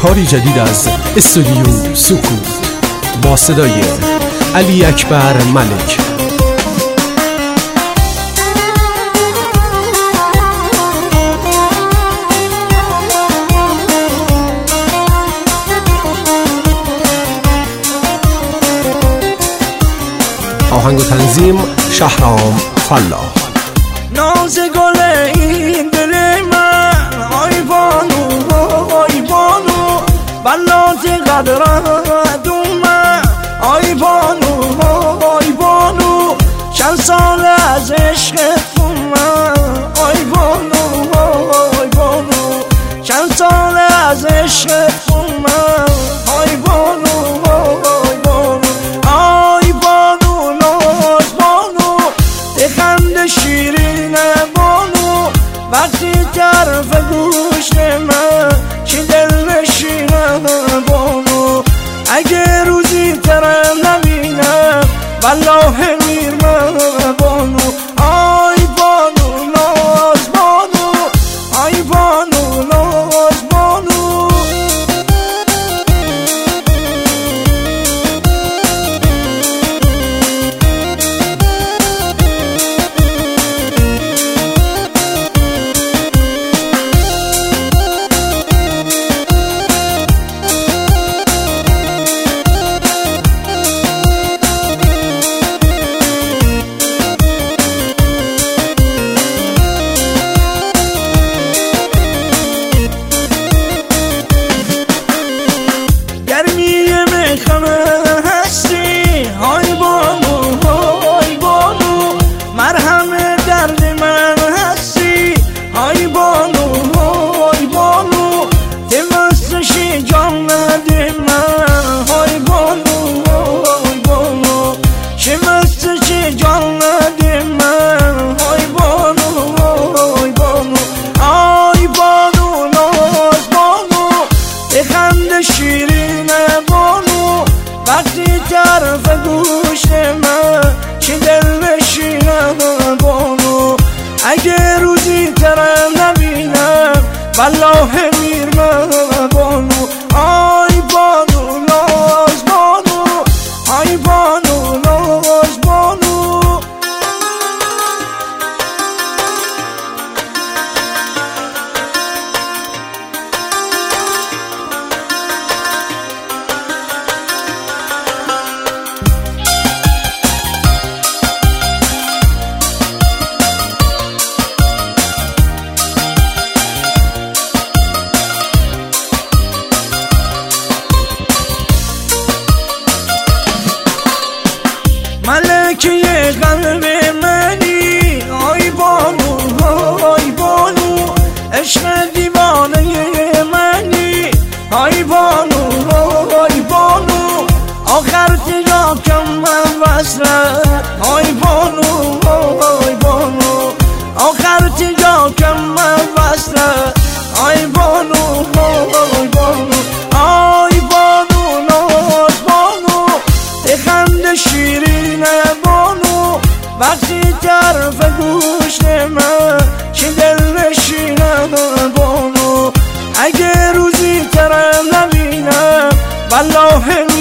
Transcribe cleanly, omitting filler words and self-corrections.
کاری جدید از استودیو سکوت با صدای علی اکبر ملک. آهنگ و تنظیم شهرام فلاح. ناز گل این دل من آی بانو بلات قدرت من آی بانو چند سال از عشقت من آی بانو چند سال از عشقت من آی بانو شیرین بانو وقتی طرف گوش من چی دل نشینم بانو اگه روزی ترم نبینم والله میرم بانو آی بانو ناز بانو آی بانو ناز بانو شیرین بانو وقتی طرف گوش من چی دل نشینم بانو اگه روزی ترم نبینم والله میرم بانو آی بانو ناز بانو آی بانو ناز بانو ملکه قلب منی آی بانو عشق دیوانه منی آی بانو آخر تلاکم من وصله آی بانو آخر تلاکم من وصله آی بانو آی بانو ناز بانو بخند شیرین بانو وقتی طرف گوش من چی دل نشینم بانو اگه روزی ترم نبینم والله